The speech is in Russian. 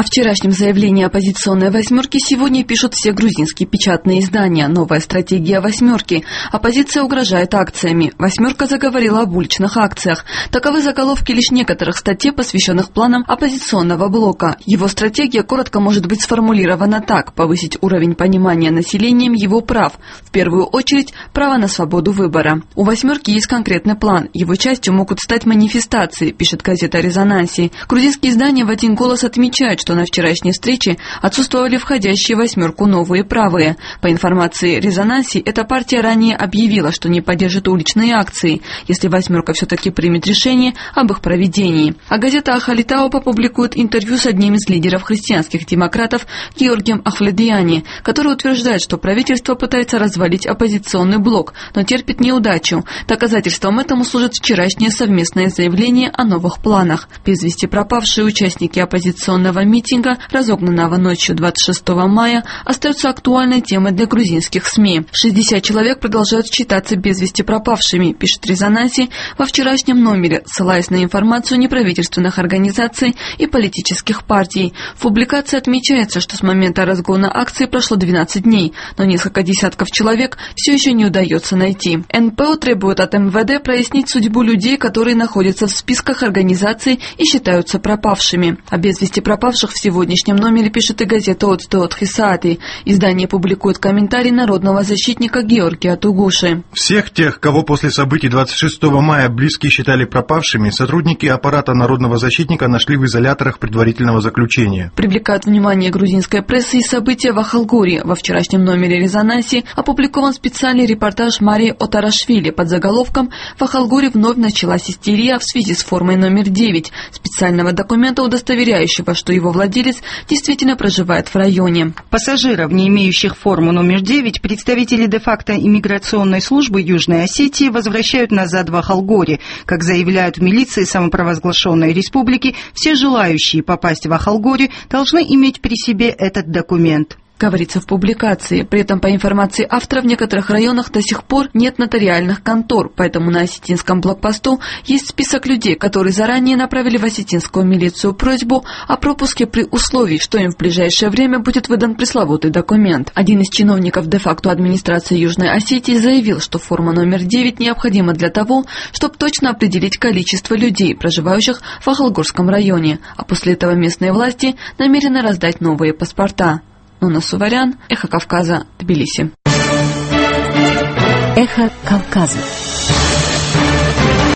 О вчерашнем заявлении оппозиционной «восьмерки» сегодня пишут все грузинские печатные издания. Новая стратегия «восьмерки». Оппозиция угрожает акциями. «Восьмерка» заговорила об уличных акциях. Таковы заголовки лишь некоторых статей, посвященных планам оппозиционного блока. Его стратегия коротко может быть сформулирована так: повысить уровень понимания населением его прав. В первую очередь, право на свободу выбора. У «восьмерки» есть конкретный план. Его частью могут стать манифестации, пишет газета «Резонанси». Грузинские издания в один голос отмечают, что на вчерашней встрече отсутствовали входящие в «восьмерку» новые правые. По информации «Резонанси», эта партия ранее объявила, что не поддержит уличные акции, если «восьмерка» все-таки примет решение об их проведении. А газета «Ахалитау» опубликует интервью с одним из лидеров христианских демократов Георгием Ахледиани, который утверждает, что правительство пытается развалить оппозиционный блок, но терпит неудачу. Доказательством этому служит вчерашнее совместное заявление о новых планах. Без вести пропавшие участники оппозиционного митинга, разогнанного ночью 26 мая, остаются актуальной темой для грузинских СМИ. 60 человек продолжают считаться без вести пропавшими, пишет «Резонанси» во вчерашнем номере, ссылаясь на информацию неправительственных организаций и политических партий. В публикации отмечается, что с момента разгона акции прошло 12 дней, но несколько десятков человек все еще не удается найти. НПО требует от МВД прояснить судьбу людей, которые находятся в списках организаций и считаются пропавшими. О без вести пропавших в сегодняшнем номере пишет и газета «Отстоот Хисаати». Издание публикует комментарий народного защитника Георгия Тугуши. Всех тех, кого после событий 26 мая близкие считали пропавшими, сотрудники аппарата народного защитника нашли в изоляторах предварительного заключения. Привлекают внимание грузинской прессы и события в Ахалгоре. Во вчерашнем номере «Резонанси» опубликован специальный репортаж Марии Отарашвили под заголовком «В Ахалгоре вновь началась истерия в связи с формой номер 9», специального документа, удостоверяющего, что его владелец действительно проживает в районе. Пассажиров, не имеющих форму номер 9, представители де-факто иммиграционной службы Южной Осетии возвращают назад в Ахалгоре. Как заявляют в милиции самопровозглашенной республики, все желающие попасть в Ахалгоре должны иметь при себе этот документ. Говорится в публикации. При этом, по информации автора, в некоторых районах до сих пор нет нотариальных контор, поэтому на осетинском блокпосту есть список людей, которые заранее направили в осетинскую милицию просьбу о пропуске при условии, что им в ближайшее время будет выдан пресловутый документ. Один из чиновников де-факто администрации Южной Осетии заявил, что форма номер 9 необходима для того, чтобы точно определить количество людей, проживающих в Ахалгорском районе, а после этого местные власти намерены раздать новые паспорта. Нуна Суварян, Эхо Кавказа, Тбилиси. Эхо Кавказа.